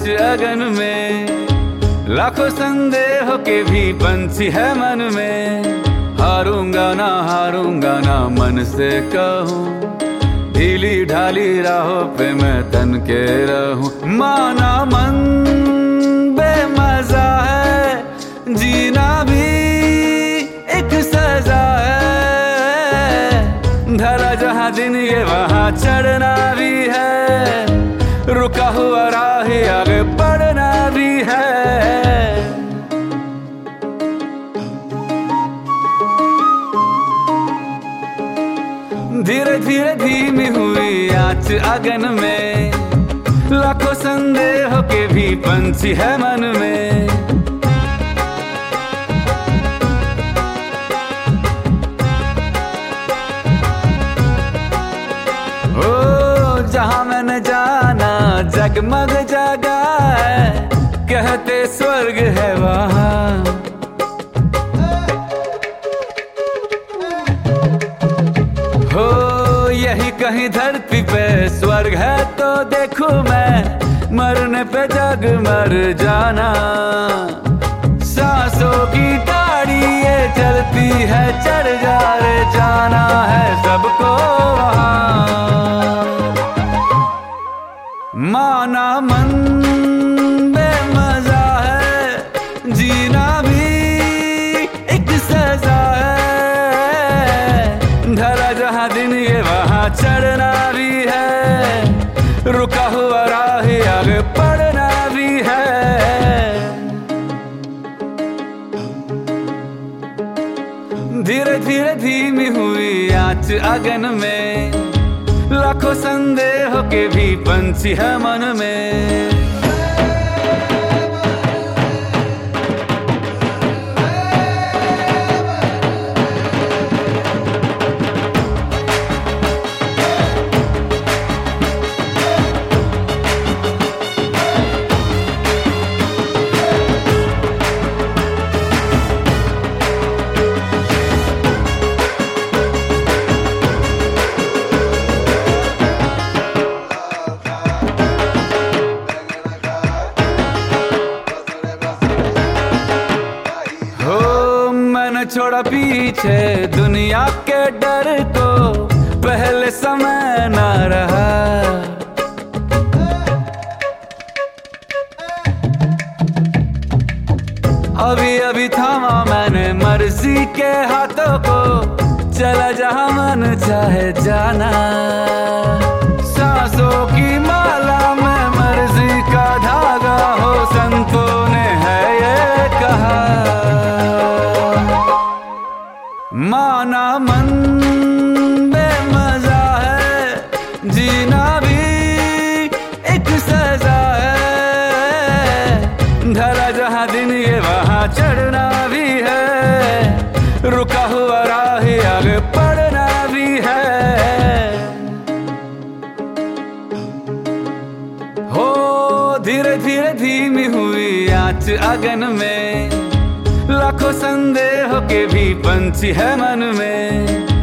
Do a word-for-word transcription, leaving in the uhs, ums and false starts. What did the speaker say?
अगन में, लाखों संदेह के भी पंछी है मन में। हारूंगा ना हारूंगा ना मन से कहूँ, ढीली ढाली राहों पे मैं तन के रहूं। माना मन बेमजा है, जीना भी एक सजा है। ढला जहां दिन ये वहां चढ़ना भी है, रुका हुआ राह आगे बढ़ना भी है। धीरे धीरे धीमी हुई आँच अगन में, लाखों संदेहों के भी पंछी है मन में। ओ जहां मैंने जाना जगमग जगा है, कहते स्वर्ग है वहां। हो यही कहीं धरती पे स्वर्ग है तो देखूं मैं, मरने पे जग मर जाना। सांसों की गाड़ी ये चलती है, चढ़ जा रे जाना है सबको वहां। माना मन बेमजा है, जीना भी एक सजा है। ढला जहां दिन ये वहां चढ़ना भी है, रुका हुआ राह आगे बढ़ना भी है। धीरे धीरे धीमी हुई आँच अगन में, लाखों संदेहों के भी पंछी है मन में। छोड़ा पीछे दुनिया के डर को, पहले समय न रहा। अभी अभी थामा मैंने मर्जी के हाथों को, चला जहां मन चाहे जाना। सांसों की माला में मर्जी का धागा हो, संतों ने है ये कहा। माना मन बेमजा है, जीना भी एक सजा है। ढला जहां दिन ये वहां चढ़ना भी है, रुका हुआ राह आगे बढ़ना भी है। हो धीरे धीरे धीमी हुई आँच अगन में, लाखों संदेहों के भी पंछी है मन में।